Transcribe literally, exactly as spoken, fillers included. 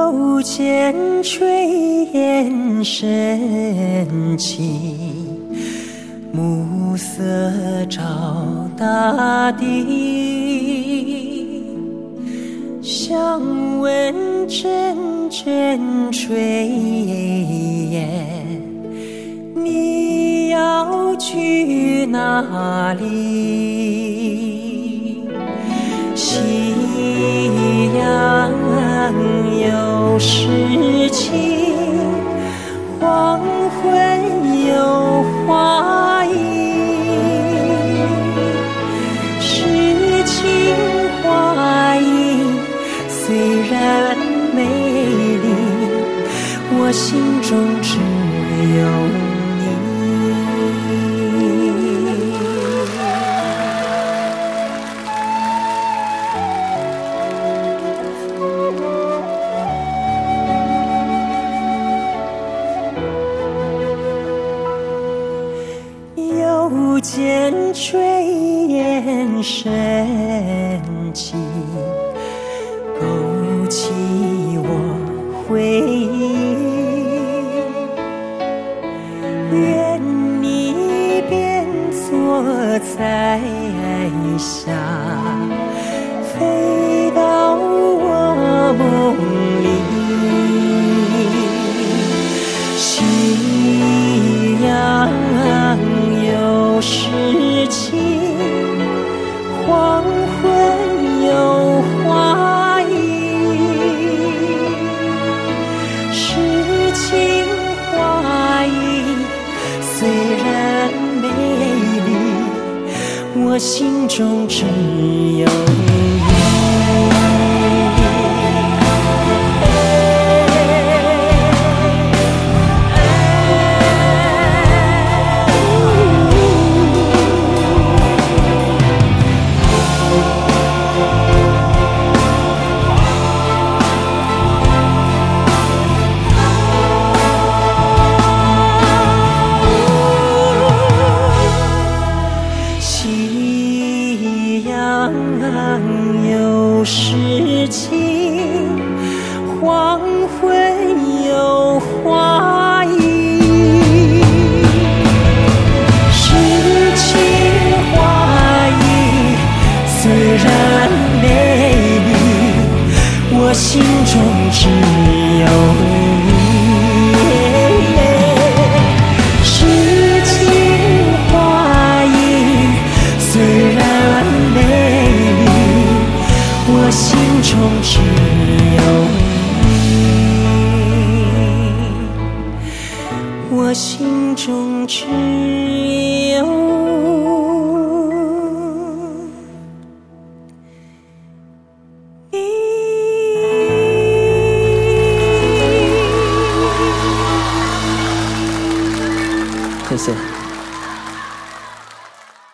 又见炊烟升起，暮色照大地，想问阵阵炊烟，你要去哪里？夕阳有诗情，黄昏有花意，诗情画意虽然美丽，我心中只有你。又见炊烟升起，勾起我回忆。愿你便坐在下，飞到我梦里。夕阳有诗情，黄昏有花意，诗情画意虽然美丽，我心中只有你。夕阳有诗情，黄昏有花意，诗情画意虽然美丽，我心中只有你。诗情画意虽然美丽，我心中只有你，我心中只有你。谢谢。